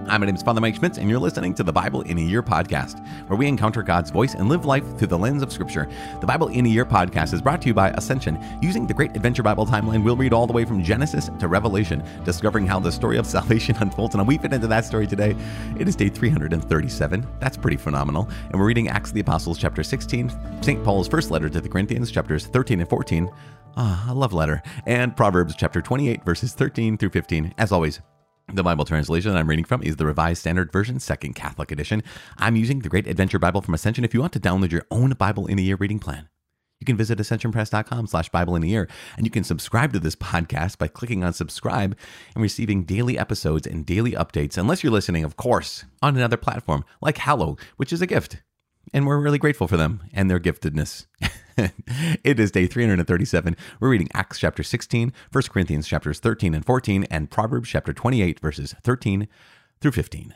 Hi, my name is Father Mike Schmitz, and you're listening to the Bible in a Year podcast, where we encounter God's voice and live life through the lens of Scripture. The Bible in a Year podcast is brought to you by Ascension. Using the Great Adventure Bible timeline, we'll read all the way from Genesis to Revelation, discovering how the story of salvation unfolds. And we fit into that story today. It is day 337. That's pretty phenomenal. And we're reading Acts of the Apostles, chapter 16, St. Paul's first letter to the Corinthians, chapters 13 and 14. A love letter. And Proverbs, chapter 28, verses 13 through 15. As always, the Bible translation that I'm reading from is the Revised Standard Version, Second Catholic Edition. I'm using the Great Adventure Bible from Ascension. If you want to download your own Bible in a Year reading plan, you can visit ascensionpress.com/Bible in a Year, and you can subscribe to this podcast by clicking on subscribe and receiving daily episodes and daily updates, unless you're listening, of course, on another platform like Hallow, which is a gift. And we're really grateful for them and their giftedness. It is day 337. We're reading Acts chapter 16, 1 Corinthians chapters 13 and 14, and Proverbs chapter 28, verses 13 through 15.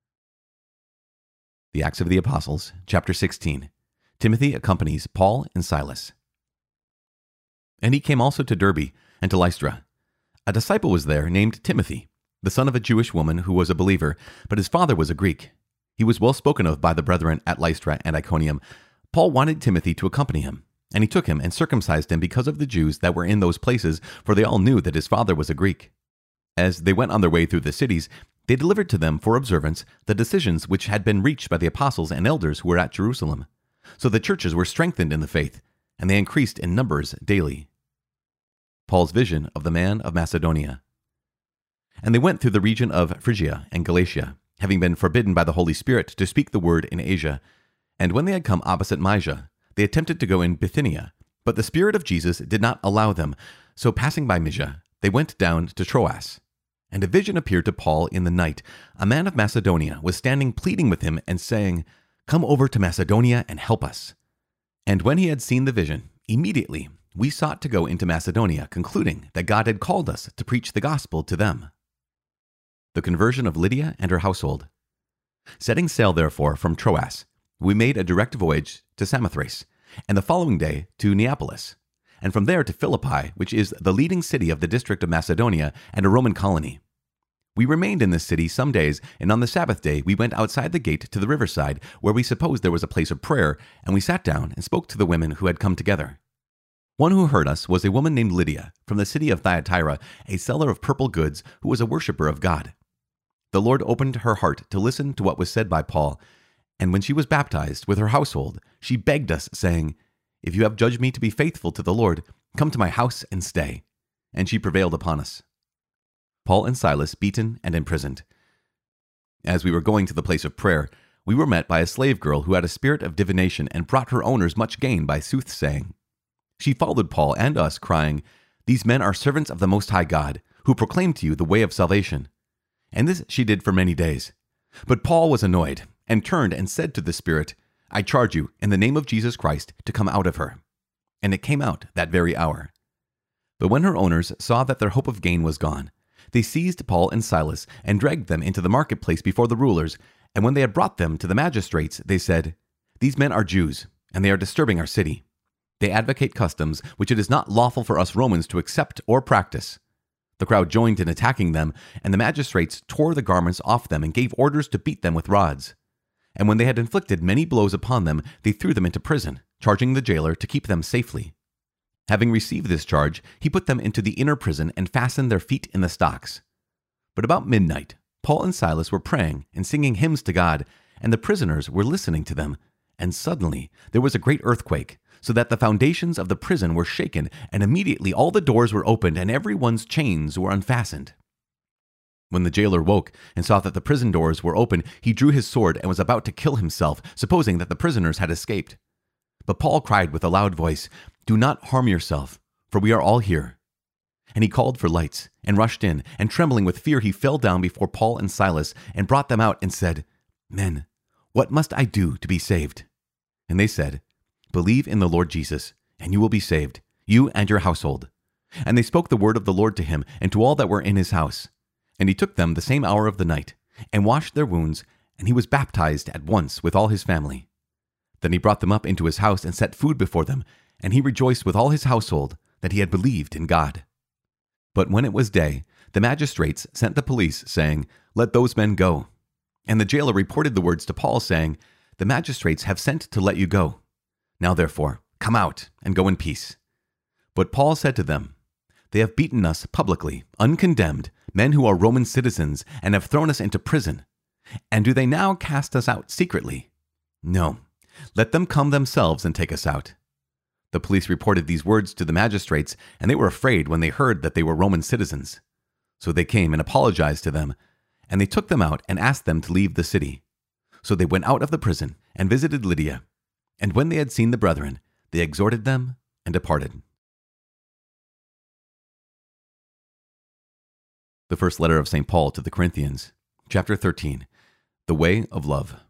The Acts of the Apostles, chapter 16. Timothy accompanies Paul and Silas. And he came also to Derbe and to Lystra. A disciple was there named Timothy, the son of a Jewish woman who was a believer, but his father was a Greek. He was well spoken of by the brethren at Lystra and Iconium. Paul wanted Timothy to accompany him, and he took him and circumcised him because of the Jews that were in those places, for they all knew that his father was a Greek. As they went on their way through the cities, they delivered to them for observance the decisions which had been reached by the apostles and elders who were at Jerusalem. So the churches were strengthened in the faith, and they increased in numbers daily. Paul's vision of the man of Macedonia. And they went through the region of Phrygia and Galatia, having been forbidden by the Holy Spirit to speak the word in Asia. And when they had come opposite Mysia, they attempted to go in Bithynia, but the Spirit of Jesus did not allow them. So passing by Mysia, they went down to Troas. And a vision appeared to Paul in the night. A man of Macedonia was standing pleading with him and saying, "Come over to Macedonia and help us." And when he had seen the vision, immediately we sought to go into Macedonia, concluding that God had called us to preach the gospel to them. The conversion of Lydia and her household. Setting sail, therefore, from Troas, we made a direct voyage to Samothrace, and the following day to Neapolis, and from there to Philippi, which is the leading city of the district of Macedonia and a Roman colony. We remained in this city some days, and on the Sabbath day we went outside the gate to the riverside, where we supposed there was a place of prayer, and we sat down and spoke to the women who had come together. One who heard us was a woman named Lydia, from the city of Thyatira, a seller of purple goods, who was a worshipper of God. The Lord opened her heart to listen to what was said by Paul, and when she was baptized with her household, she begged us, saying, "If you have judged me to be faithful to the Lord, come to my house and stay." And she prevailed upon us. Paul and Silas beaten and imprisoned. As we were going to the place of prayer, we were met by a slave girl who had a spirit of divination and brought her owners much gain by soothsaying. She followed Paul and us, crying, "These men are servants of the Most High God, who proclaim to you the way of salvation." And this she did for many days. But Paul was annoyed, and turned and said to the spirit, "I charge you, in the name of Jesus Christ, to come out of her." And it came out that very hour. But when her owners saw that their hope of gain was gone, they seized Paul and Silas and dragged them into the marketplace before the rulers. And when they had brought them to the magistrates, they said, "These men are Jews, and they are disturbing our city. They advocate customs which it is not lawful for us Romans to accept or practice." The crowd joined in attacking them, and the magistrates tore the garments off them and gave orders to beat them with rods. And when they had inflicted many blows upon them, they threw them into prison, charging the jailer to keep them safely. Having received this charge, he put them into the inner prison and fastened their feet in the stocks. But about midnight, Paul and Silas were praying and singing hymns to God, and the prisoners were listening to them. And suddenly there was a great earthquake, so that the foundations of the prison were shaken, and immediately all the doors were opened, and everyone's chains were unfastened. When the jailer woke and saw that the prison doors were open, he drew his sword and was about to kill himself, supposing that the prisoners had escaped. But Paul cried with a loud voice, "Do not harm yourself, for we are all here." And he called for lights and rushed in, and trembling with fear he fell down before Paul and Silas and brought them out and said, "Men, what must I do to be saved?" And they said, "Believe in the Lord Jesus, and you will be saved, you and your household." And they spoke the word of the Lord to him and to all that were in his house. And he took them the same hour of the night, and washed their wounds, and he was baptized at once with all his family. Then he brought them up into his house and set food before them, and he rejoiced with all his household that he had believed in God. But when it was day, the magistrates sent the police, saying, "Let those men go, And the jailer reported the words to Paul, saying, "The magistrates have sent to let you go. Now therefore, come out and go in peace." But Paul said to them, "They have beaten us publicly, uncondemned, men who are Roman citizens, and have thrown us into prison. And do they now cast us out secretly? No, let them come themselves and take us out." The police reported these words to the magistrates, and they were afraid when they heard that they were Roman citizens. So they came and apologized to them, and they took them out and asked them to leave the city. So they went out of the prison and visited Lydia. And when they had seen the brethren, they exhorted them and departed. The first letter of St. Paul to the Corinthians, chapter 13, the way of love.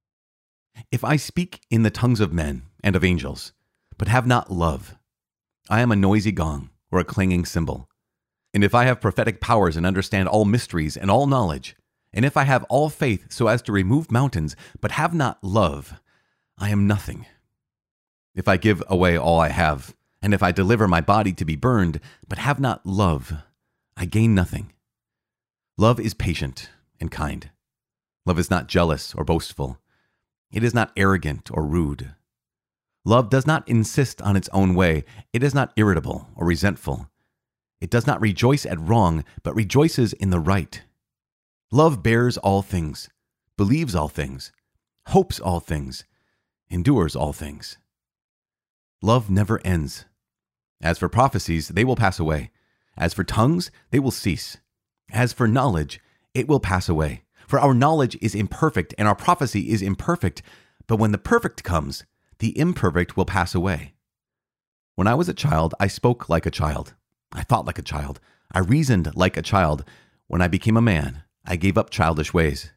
If I speak in the tongues of men and of angels, but have not love, I am a noisy gong or a clanging cymbal. And if I have prophetic powers and understand all mysteries and all knowledge, and if I have all faith so as to remove mountains, but have not love, I am nothing. If I give away all I have, and if I deliver my body to be burned, but have not love, I gain nothing. Love is patient and kind. Love is not jealous or boastful. It is not arrogant or rude. Love does not insist on its own way. It is not irritable or resentful. It does not rejoice at wrong, but rejoices in the right. Love bears all things, believes all things, hopes all things, endures all things. Love never ends. As for prophecies, they will pass away. As for tongues, they will cease. As for knowledge, it will pass away. For our knowledge is imperfect, and our prophecy is imperfect. But when the perfect comes, the imperfect will pass away. When I was a child, I spoke like a child. I thought like a child. I reasoned like a child. When I became a man, I gave up childish ways.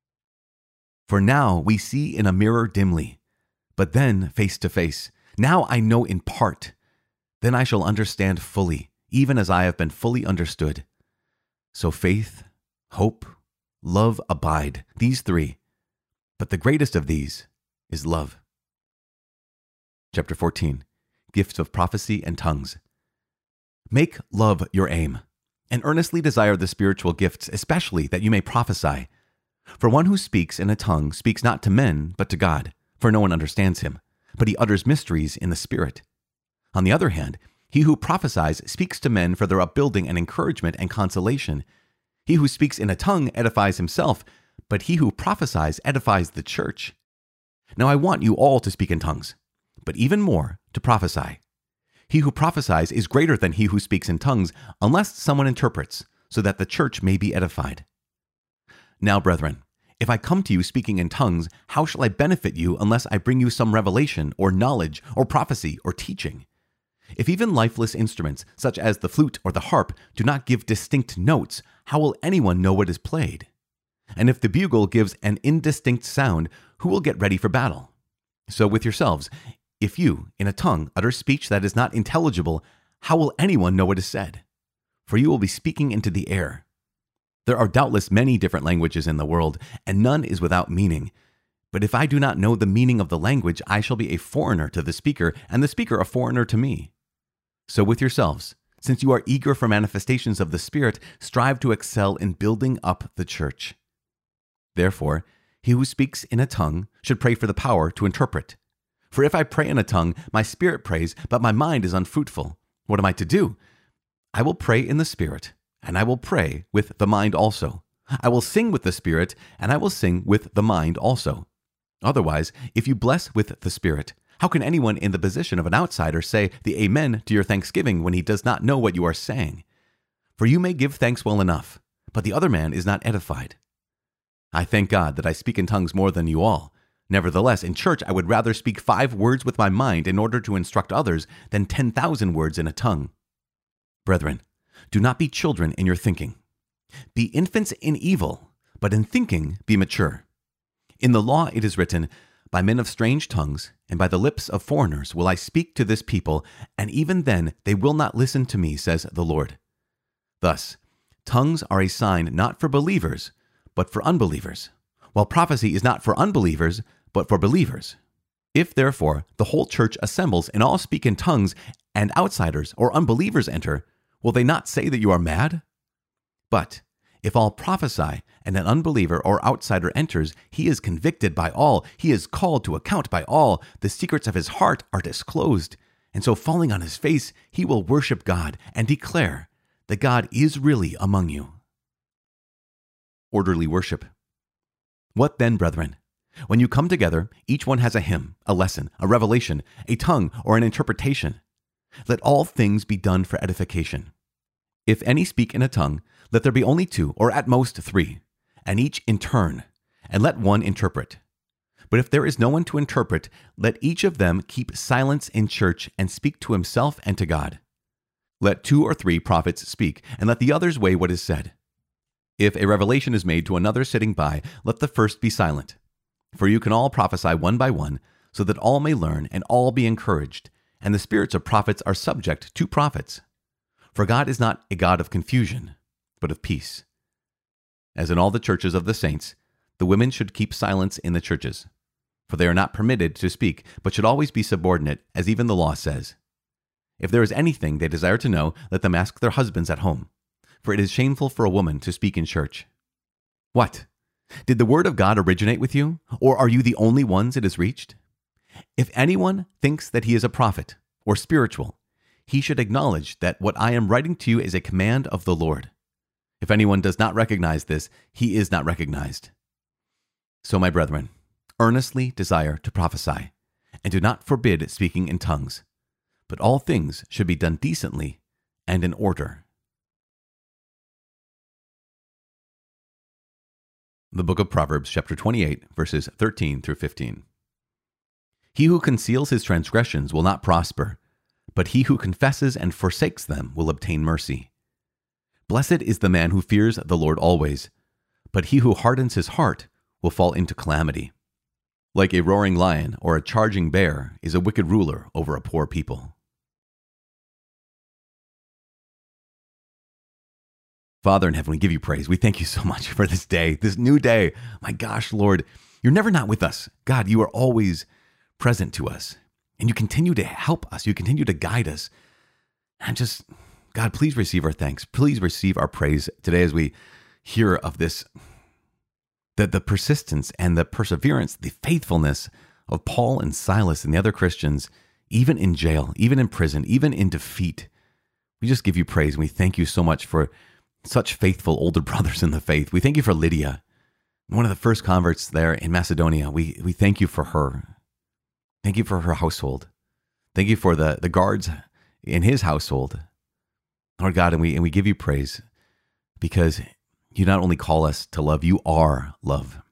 For now we see in a mirror dimly, but then face to face. Now I know in part. Then I shall understand fully, even as I have been fully understood. So faith, hope, love abide, these three. But the greatest of these is love. Chapter 14, Gifts of Prophecy and Tongues. Make love your aim, and earnestly desire the spiritual gifts, especially that you may prophesy. For one who speaks in a tongue speaks not to men, but to God, for no one understands him, but he utters mysteries in the Spirit. On the other hand, he who prophesies speaks to men for their upbuilding and encouragement and consolation. He who speaks in a tongue edifies himself, but he who prophesies edifies the church. Now I want you all to speak in tongues, but even more to prophesy. He who prophesies is greater than he who speaks in tongues, unless someone interprets, so that the church may be edified. Now, brethren, if I come to you speaking in tongues, how shall I benefit you unless I bring you some revelation or knowledge or prophecy or teaching? If even lifeless instruments, such as the flute or the harp, do not give distinct notes, how will anyone know what is played? And if the bugle gives an indistinct sound, who will get ready for battle? So with yourselves, if you, in a tongue, utter speech that is not intelligible, how will anyone know what is said? For you will be speaking into the air. There are doubtless many different languages in the world, and none is without meaning. But if I do not know the meaning of the language, I shall be a foreigner to the speaker, and the speaker a foreigner to me. So with yourselves, since you are eager for manifestations of the Spirit, strive to excel in building up the church. Therefore, he who speaks in a tongue should pray for the power to interpret. For if I pray in a tongue, my spirit prays, but my mind is unfruitful. What am I to do? I will pray in the Spirit, and I will pray with the mind also. I will sing with the Spirit, and I will sing with the mind also. Otherwise, if you bless with the Spirit, how can anyone in the position of an outsider say the Amen to your thanksgiving when he does not know what you are saying? For you may give thanks well enough, but the other man is not edified. I thank God that I speak in tongues more than you all. Nevertheless, in church I would rather speak 5 words with my mind in order to instruct others than 10,000 words in a tongue. Brethren, do not be children in your thinking. Be infants in evil, but in thinking be mature. In the law it is written, "By men of strange tongues and by the lips of foreigners will I speak to this people, and even then they will not listen to me, says the Lord." Thus, tongues are a sign not for believers, but for unbelievers, while prophecy is not for unbelievers, but for believers. If, therefore, the whole church assembles and all speak in tongues, and outsiders or unbelievers enter, will they not say that you are mad? But If all prophesy and an unbeliever or outsider enters, he is convicted by all. He is called to account by all. The secrets of his heart are disclosed. And so falling on his face, he will worship God and declare that God is really among you. Orderly worship. What then, brethren? When you come together, each one has a hymn, a lesson, a revelation, a tongue, or an interpretation. Let all things be done for edification. If any speak in a tongue, let there be only 2, or at most 3, and each in turn, and let one interpret. But if there is no one to interpret, let each of them keep silence in church and speak to himself and to God. Let 2 or 3 prophets speak, and let the others weigh what is said. If a revelation is made to another sitting by, let the first be silent. For you can all prophesy one by one, so that all may learn and all be encouraged, and the spirits of prophets are subject to prophets. For God is not a God of confusion, but of peace. As in all the churches of the saints, the women should keep silence in the churches, for they are not permitted to speak, but should always be subordinate, as even the law says. If there is anything they desire to know, let them ask their husbands at home, for it is shameful for a woman to speak in church. What? Did the word of God originate with you, or are you the only ones it has reached? If anyone thinks that he is a prophet or spiritual, he should acknowledge that what I am writing to you is a command of the Lord. If anyone does not recognize this, he is not recognized. So, my brethren, earnestly desire to prophesy, and do not forbid speaking in tongues, but all things should be done decently and in order. The book of Proverbs, chapter 28, verses 13 through 15. He who conceals his transgressions will not prosper, but he who confesses and forsakes them will obtain mercy. Blessed is the man who fears the Lord always, but he who hardens his heart will fall into calamity. Like a roaring lion or a charging bear is a wicked ruler over a poor people. Father in heaven, we give you praise. We thank you so much for this day, this new day. My gosh, Lord, you're never not with us. God, you are always present to us, and you continue to help us. You continue to guide us. And just, God, please receive our thanks. Please receive our praise today as we hear of this, the persistence and the perseverance, the faithfulness of Paul and Silas and the other Christians, even in jail, even in prison, even in defeat. We just give you praise, and we thank you so much for such faithful older brothers in the faith. We thank you for Lydia, one of the first converts there in Macedonia. We thank you for her. Thank you for her household. Thank you for the guards in his household. Lord God, and we give you praise because you not only call us to love, you are love.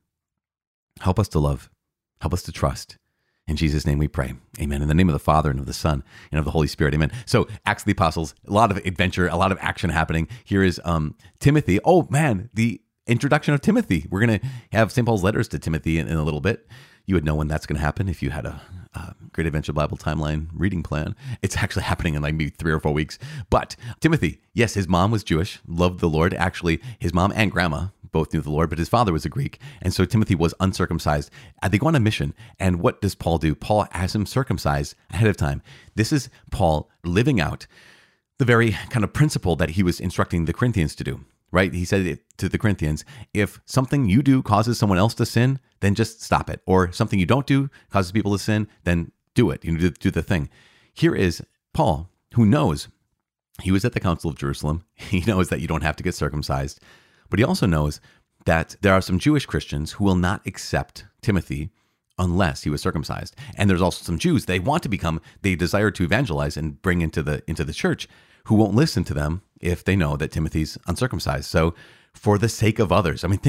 Help us to love. Help us to trust. In Jesus' name we pray. Amen. In the name of the Father and of the Son and of the Holy Spirit. Amen. So Acts of the Apostles, a lot of adventure, a lot of action happening. Here is Timothy. Oh man, the introduction of Timothy. We're going to have St. Paul's letters to Timothy in a little bit. You would know when that's going to happen if you had a Great Adventure Bible Timeline reading plan. It's actually happening in like maybe 3 or 4 weeks. But Timothy, yes, his mom was Jewish, loved the Lord. Actually, his mom and grandma both knew the Lord, but his father was a Greek. And so Timothy was uncircumcised. They go on a mission. And what does Paul do? Paul has him circumcised ahead of time. This is Paul living out the very kind of principle that he was instructing the Corinthians to do, right? He said it to the Corinthians, if something you do causes someone else to sin, then just stop it. Or something you don't do causes people to sin, then do it. You do the thing. Here is Paul, who knows he was at the Council of Jerusalem. He knows that you don't have to get circumcised. But he also knows that there are some Jewish Christians who will not accept Timothy unless he was circumcised. And there's also some Jews, they desire to evangelize and bring into the church, who won't listen to them if they know that Timothy's uncircumcised. So for the sake of others, I mean,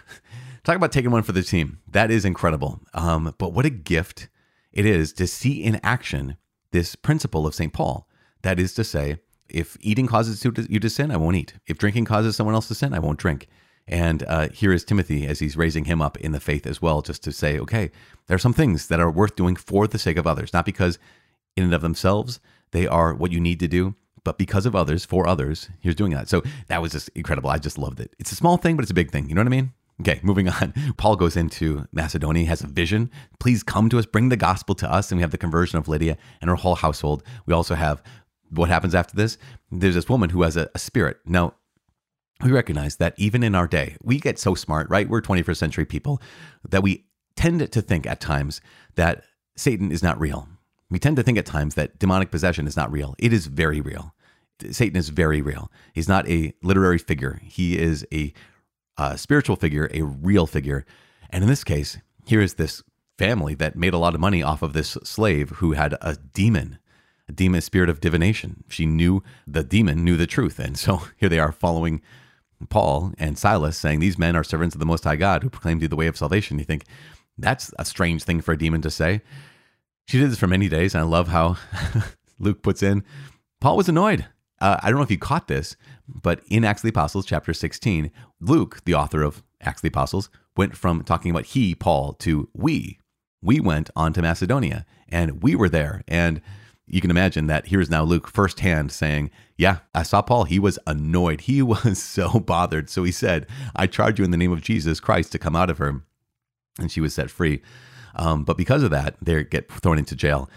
talk about taking one for the team. That is incredible. But what a gift it is to see in action this principle of St. Paul. That is to say, if eating causes you to sin, I won't eat. If drinking causes someone else to sin, I won't drink. And here is Timothy as he's raising him up in the faith as well, just to say, okay, there are some things that are worth doing for the sake of others, not because in and of themselves they are what you need to do, but because of others, for others, here's doing that. So that was just incredible. I just loved it. It's a small thing, but it's a big thing. You know what I mean? Okay, moving on. Paul goes into Macedonia. He has a vision. Please come to us, bring the gospel to us. And we have the conversion of Lydia and her whole household. We also have what happens after this. There's this woman who has a spirit. Now, we recognize that even in our day, we get so smart, right? We're 21st century people that we tend to think at times that Satan is not real. We tend to think at times that demonic possession is not real. It is very real. Satan is very real. He's not a literary figure. He is a spiritual figure, a real figure. And in this case, here is this family that made a lot of money off of this slave who had a demon spirit of divination. She knew the demon, knew the truth. And so here they are following Paul and Silas, saying, these men are servants of the Most High God who proclaim to you the way of salvation. You think, that's a strange thing for a demon to say. She did this for many days. And I love how Luke puts in, Paul was annoyed. I don't know if you caught this, but in Acts of the Apostles, chapter 16, Luke, the author of Acts of the Apostles, went from talking about he, Paul, to we. We went on to Macedonia and we were there. And you can imagine that here's now Luke firsthand saying, yeah, I saw Paul. He was annoyed. He was so bothered. So he said, I charge you in the name of Jesus Christ to come out of her. And she was set free. But because of that, they get thrown into jail.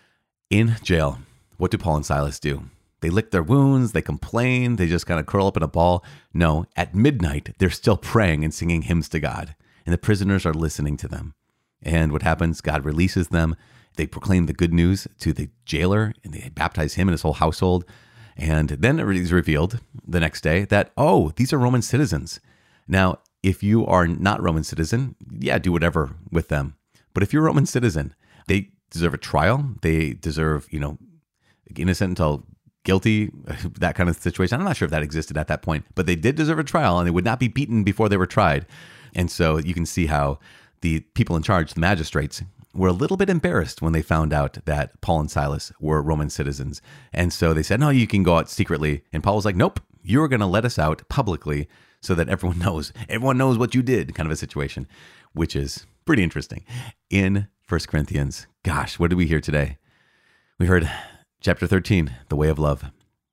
In jail, what do Paul and Silas do? They lick their wounds, they complain, they just kind of curl up in a ball. No, at midnight, they're still praying and singing hymns to God. And the prisoners are listening to them. And what happens? God releases them. They proclaim the good news to the jailer, and they baptize him and his whole household. And then it is revealed the next day that, oh, these are Roman citizens. Now, if you are not Roman citizen, yeah, do whatever with them. But if you're a Roman citizen, they deserve a trial. They deserve, innocent until guilty, that kind of situation. I'm not sure if that existed at that point, but they did deserve a trial and they would not be beaten before they were tried. And so you can see how the people in charge, the magistrates, were a little bit embarrassed when they found out that Paul and Silas were Roman citizens. And so they said, no, you can go out secretly. And Paul was like, nope, you're going to let us out publicly so that everyone knows what you did, kind of a situation, which is pretty interesting. In 1 Corinthians, gosh, what did we hear today? We heard chapter 13, the way of love.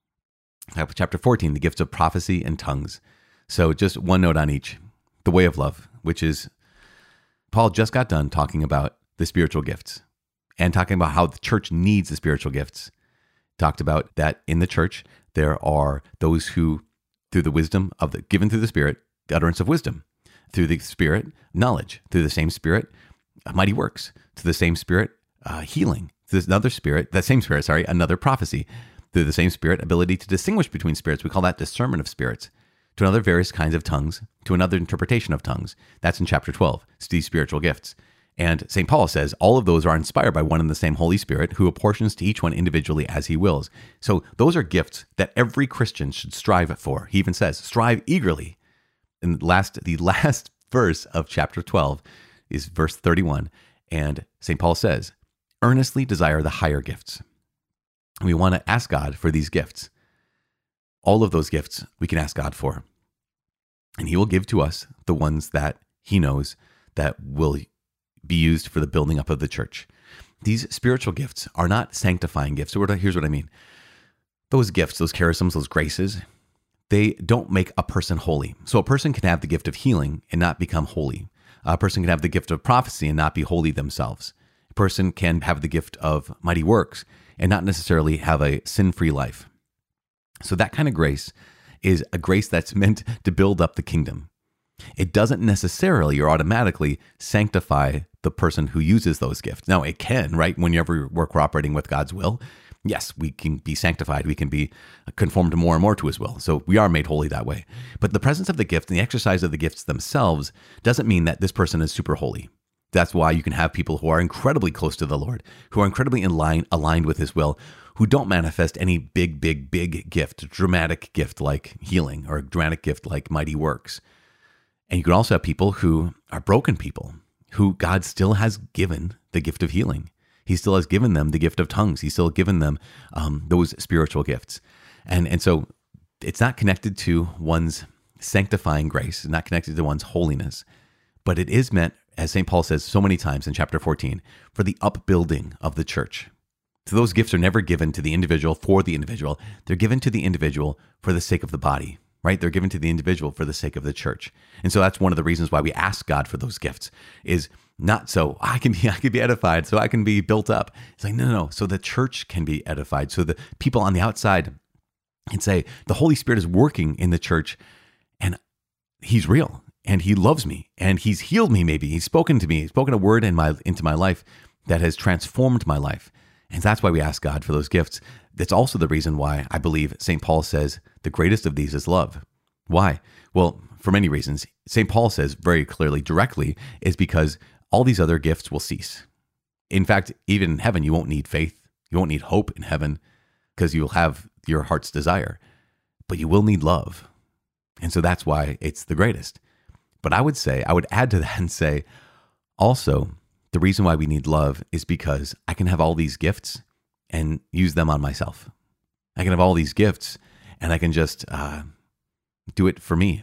Chapter 14, the gifts of prophecy and tongues. So just one note on each. The way of love, which is Paul just got done talking about the spiritual gifts and talking about how the church needs the spiritual gifts. Talked about that in the church, there are those who, through the wisdom of given through the Spirit, the utterance of wisdom, through the Spirit, knowledge, through the same Spirit, mighty works, through the same Spirit, healing, through another Spirit, another prophecy, through the same Spirit, ability to distinguish between spirits. We call that discernment of spirits. To another, various kinds of tongues, to another, interpretation of tongues. That's in chapter 12, it's these spiritual gifts. And St. Paul says all of those are inspired by one and the same Holy Spirit, who apportions to each one individually as he wills. So those are gifts that every Christian should strive for. He even says, strive eagerly. And the last verse of chapter 12 is verse 31. And St. Paul says, earnestly desire the higher gifts. And we want to ask God for these gifts. All of those gifts we can ask God for. And he will give to us the ones that he knows that will be used for the building up of the church. These spiritual gifts are not sanctifying gifts. So here's what I mean. Those gifts, those charisms, those graces, they don't make a person holy. So a person can have the gift of healing and not become holy. A person can have the gift of prophecy and not be holy themselves. A person can have the gift of mighty works and not necessarily have a sin-free life. So that kind of grace is a grace that's meant to build up the kingdom. It doesn't necessarily or automatically sanctify the person who uses those gifts. Now, it can, right? Whenever we're cooperating with God's will, yes, we can be sanctified. We can be conformed more and more to his will. So we are made holy that way. But the presence of the gift and the exercise of the gifts themselves doesn't mean that this person is super holy. That's why you can have people who are incredibly close to the Lord, who are incredibly aligned with his will, who don't manifest any big gift, dramatic gift like healing or a dramatic gift like mighty works. And you can also have people who are broken people, who God still has given the gift of healing. He still has given them the gift of tongues. He's still given them those spiritual gifts. And so it's not connected to one's sanctifying grace. It's not connected to one's holiness. But it is meant, as St. Paul says so many times in chapter 14, for the upbuilding of the church. So those gifts are never given to the individual for the individual. They're given to the individual for the sake of the body, right? They're given to the individual for the sake of the church. And so that's one of the reasons why we ask God for those gifts, is not so I can be edified, so I can be built up. It's like, no. So the church can be edified. So the people on the outside can say, the Holy Spirit is working in the church And he's real and he loves me and he's healed me. Maybe he's spoken to me, spoken a word into my life that has transformed my life. And that's why we ask God for those gifts. That's also the reason why I believe St. Paul says the greatest of these is love. Why? Well, for many reasons. St. Paul says very clearly, directly, is because all these other gifts will cease. In fact, even in heaven, you won't need faith. You won't need hope in heaven because you'll have your heart's desire, but you will need love. And so that's why it's the greatest. But I would add to that and say, also, the reason why we need love is because I can have all these gifts and use them on myself. I can have all these gifts and I can just do it for me.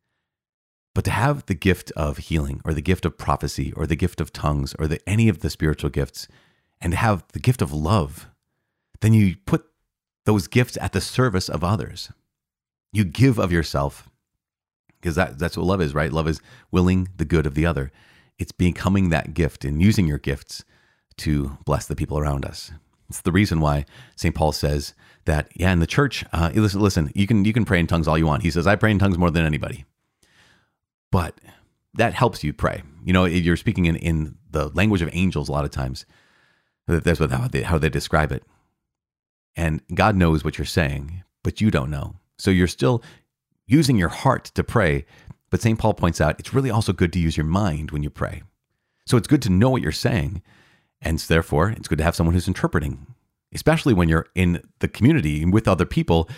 But to have the gift of healing or the gift of prophecy or the gift of tongues or any of the spiritual gifts and to have the gift of love, then you put those gifts at the service of others. You give of yourself because that's what love is, right? Love is willing the good of the other. It's becoming that gift and using your gifts to bless the people around us. It's the reason why St. Paul says that, in the church, listen, you can pray in tongues all you want. He says, I pray in tongues more than anybody. But that helps you pray. You're speaking in the language of angels a lot of times. That's how they describe it. And God knows what you're saying, but you don't know. So you're still using your heart to pray. But St. Paul points out it's really also good to use your mind when you pray. So it's good to know what you're saying. And therefore, it's good to have someone who's interpreting, especially when you're in the community with other people.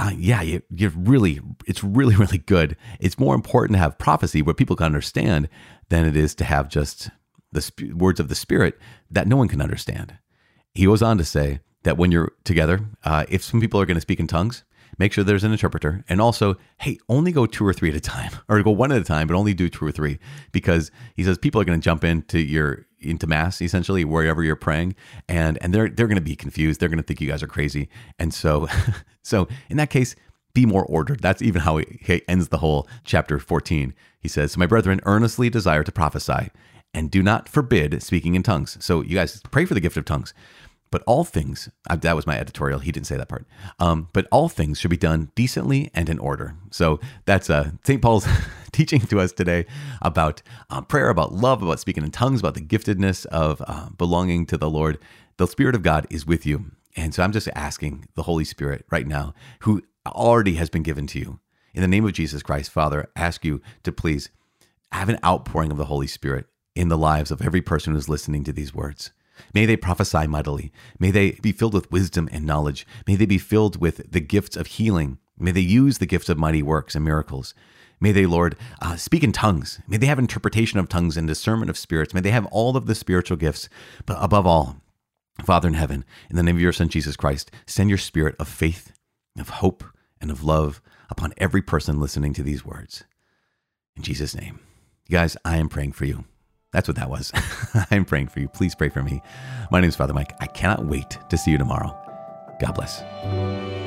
It's really, really good. It's more important to have prophecy where people can understand than it is to have just the words of the Spirit that no one can understand. He goes on to say that when you're together, if some people are going to speak in tongues, make sure there's an interpreter. And also, hey, only go 2 or 3 at a time, or go 1 at a time, but only do 2 or 3, because he says people are going to jump into mass, essentially, wherever you're praying, and they're going to be confused. They're going to think you guys are crazy. And so in that case, be more ordered. That's even how he ends the whole chapter 14. He says, "So my brethren, earnestly desire to prophesy, and do not forbid speaking in tongues." So you guys pray for the gift of tongues. But all things, that was my editorial. He didn't say that part. But all things should be done decently and in order. So that's St. Paul's teaching to us today about prayer, about love, about speaking in tongues, about the giftedness of belonging to the Lord. The Spirit of God is with you. And so I'm just asking the Holy Spirit right now, who already has been given to you, in the name of Jesus Christ, Father, ask you to please have an outpouring of the Holy Spirit in the lives of every person who's listening to these words. May they prophesy mightily. May they be filled with wisdom and knowledge. May they be filled with the gifts of healing. May they use the gifts of mighty works and miracles. May they, Lord, speak in tongues. May they have interpretation of tongues and discernment of spirits. May they have all of the spiritual gifts. But above all, Father in heaven, in the name of your Son, Jesus Christ, send your spirit of faith, of hope, and of love upon every person listening to these words. In Jesus' name. You guys, I am praying for you. That's what that was. I'm praying for you. Please pray for me. My name is Father Mike. I cannot wait to see you tomorrow. God bless.